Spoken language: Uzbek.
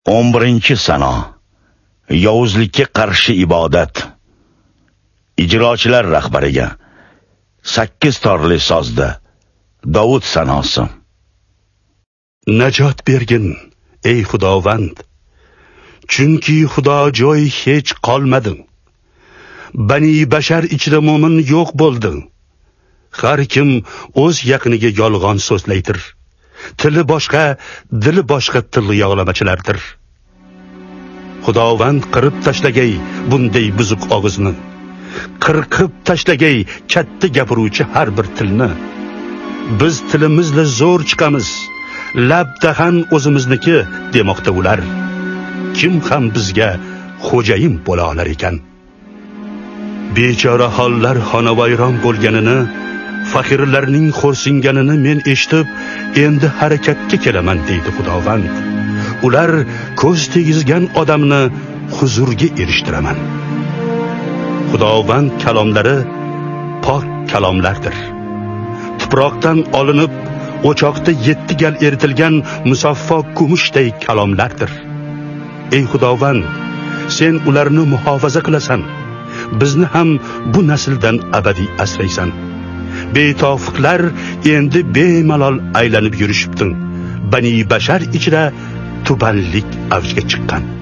11-sano. Yovuzlikka qarshi ibodat. Ijrochilar rahbariga 8 torli sozda Davud sanosi. Najot bergin, ey Xudovand. Chunki Xudo joy hech qolmadi. Bani bashar ichida mo'min yo'q bo'ldi. Har kim o'z yaqiniga yolg'on so'zlaydir. Tili boshqa, dili boshqa tilli yog'lamachilardir. Xudovand qirib tashlagay bunday buzuq og'izni. Qirqib tashlagay katta gapiruvchi har bir tilni. Biz tilimizla zo'r chiqamiz. Labdahan o'zimizniki demoqda ular. Kim ham bizga xo'jayin bo'la olar ekan? Bechora hollar xonavayron bo'lganini, faqirlarning xo'rsinganini men eshitib, endi harakatga kelaman deydi Xudovand. Ular ko'z tegizgan odamni huzurga erishtiraman. Xudovand kalomlari pok kalomlardir. Tuproqdan olinib, o'choqda 7 gal eritilgan musaffo kumushday kalomlardir. Ey Xudovand, sen ularni muhofaza qilasan. Bizni ham bu nasldan abadiy asraysan. Betofiqlar endi bemalol aylanib yurishibdi. Bani bashar ichida tubanlik avjga chiqqan.